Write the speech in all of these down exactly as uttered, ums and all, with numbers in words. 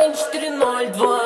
один четыре ноль два.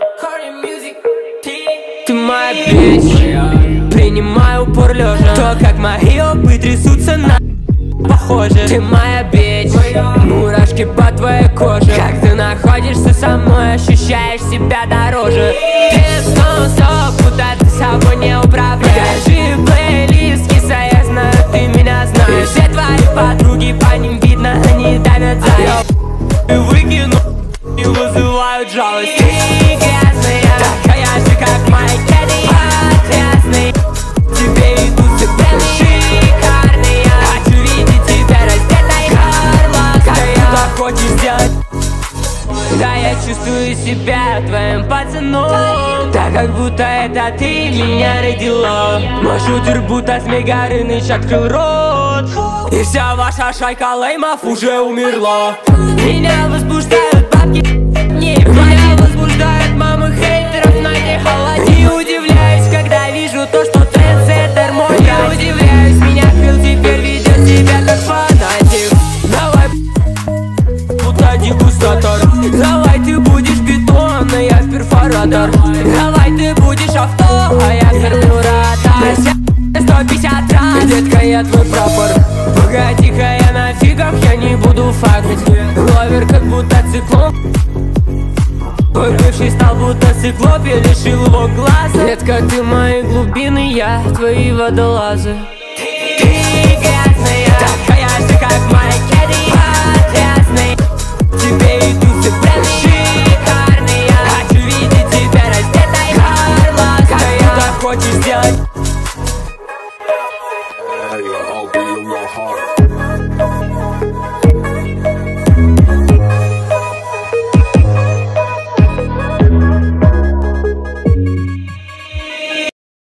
Ты моя бич, принимаю упор лежа. То, как мои опы трясутся на похоже. Ты моя бич, мурашки по твоей коже. Как ты находишься со мной, ощущаешь себя дороже. Без нон-стоп, будто ты собой не управляешь. Покажи плейлист, киса, я знаю, ты меня знаешь. Все твои подруги, по ним видно, они давят за я выкину и вызывают жалость. Ты грязная, такая же, как мои кеды. Отвязный, тебе идут цепены шикарные. Хочу видеть тебя раздетой, горло. Как ты так хочешь сделать? Да, я чувствую себя твоим пацаном, так как будто это ты меня родила. Мой шутер будто Змей Горыныч открыл рот, и вся ваша шайка леймов уже умерла. Меня возбуждают бабки, не меня возбуждают мамы хейтеров на техолоде. Не удивляюсь, когда вижу то, что трендсеттер мой. Я удивляюсь, меня пил, теперь ведет себя как фанатик. Давай, будто дегустатор. Давай ты будешь бетон, а я перфоратор. Давай ты будешь авто, а я карбюратор. сто пятьдесят раз, детка, я твой прапор. Погоди-ка, я на фигах, я не буду факать. Ловер как будто циклоп. Твой бывший стал будто циклоп, я лишил его глаза. Детка, ты мои глубины, я твои водолазы. Ты грязная, такая же, как мои кеды.